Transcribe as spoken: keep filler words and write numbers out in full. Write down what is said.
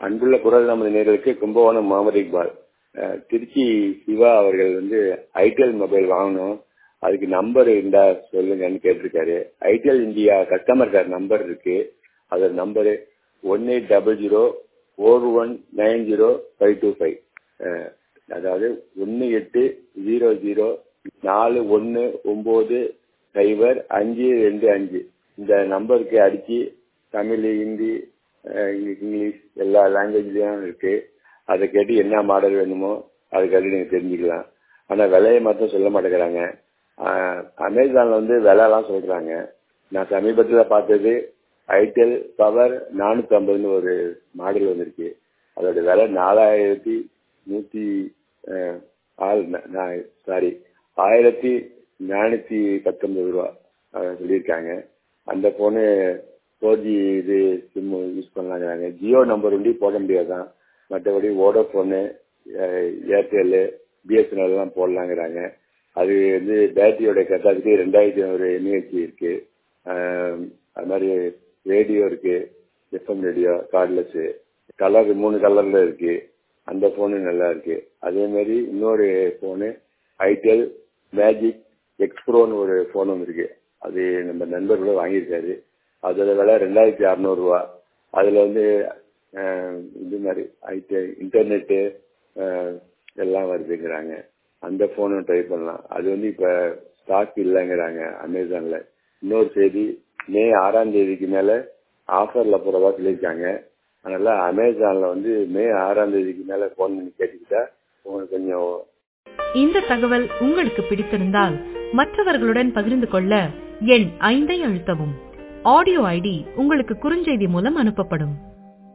அன்புள்ள குரல் நமது நேயர்களுக்கு கும்பகோணம் முகமது இக்பால். அஹ், திருச்சி சிவா அவர்கள் வந்து ஐடிஎல் மொபைல் வாங்கணும், அதுக்கு நம்பர் இருந்தா சொல்லுங்கன்னு கேட்டிருக்காரு. ITL India customer care number இருக்கு. அதோட number one eight double zero four one nine zero five two five. அதாவது ஒன்று எட்டு ஜீரோ ஜீரோ நாலு ஒன்று ஒன்பது சைபர் அஞ்சு ரெண்டு அஞ்சு. இந்த நம்பருக்கு அடிச்சு தமிழ், ஹிந்தி, இங்கிலீஷ் எல்லா லாங்குவேஜ்லயும் இருக்கு. அதை கேட்டு என்ன மாடல் வேணுமோ அதுக்காக நீங்க தெரிஞ்சுக்கலாம். ஆனா விலையை மட்டும் சொல்ல மாட்டேங்கிறாங்க. அமேசான்ல வந்து விலைலாம் சொல்றாங்க. நான் சமீபத்தில் பார்த்தது ஐடெல் பவர் நானூத்தி ஐம்பதுன்னு ஒரு மாடல் வந்திருக்கு. அதோட விலை நாலாயிரத்தி நூத்தி சாரி ஆயிரத்தி நானூத்தி பத்தொன்பது ரூபா சொல்லியிருக்காங்க. அந்த போனு ஃபோர் ஜி இது சிம் யூஸ் பண்ணலாங்கிறாங்க. ஜியோ நம்பர் ஒண்டி போட முடியாதான், மற்றபடி வோடோஃபோனு, ஏர்டெல்லு, பிஎஸ்என்எல் எல்லாம் போடலாங்கிறாங்க. அது வந்து பேட்டரியோட கெப்பாசிட்டி ரெண்டாயிரத்தி ஐநூறு எம்ஏஹெச் இருக்கு. அது மாதிரி ரேடியோ இருக்கு, எஃப்எம் ரேடியோ, கார்ட்லெஸ் கலர் மூணு கலர்ல இருக்கு. அந்த போனு நல்லா இருக்கு. அதே மாதிரி இன்னொரு போனு ஐடெல் மேஜிக் எக்ஸ்ப்ரோன்னு ஒரு போன் வந்துருக்கு. அது நம்ம நண்பர்கள வாங்கியிருக்காரு. அதோட விலை ரெண்டாயிரத்தி அறுநூறு ரூபா. அதுல வந்து இது மாதிரி ஐடெல் இன்டர்நெட்டு எல்லாம் வருதுங்கிறாங்க. அந்த போனும் ட்ரை பண்ணலாம். அது வந்து இப்ப ஸ்டாக் இல்லைங்கிறாங்க அமேசான்ல. இன்னொரு செய்தி, மே ஆறாம் தேதிக்கு மேல ஆஃபர்ல போறதா சொல்லியிருக்காங்க. அதனால அமேசான்ல வந்து மே ஆறாம் தேதிக்கு மேல போன் பண்ணி கேட்டுக்கிட்டா உங்களுக்கு கொஞ்சம். இந்த தகவல் உங்களுக்கு பிடித்திருந்தால் மற்றவர்களுடன் பகிர்ந்து கொள்ள எண் ஐந்தை அழுத்தவும். ஆடியோ ஐடி உங்களுக்கு குறுஞ்செய்தி மூலம் அனுப்பப்படும்.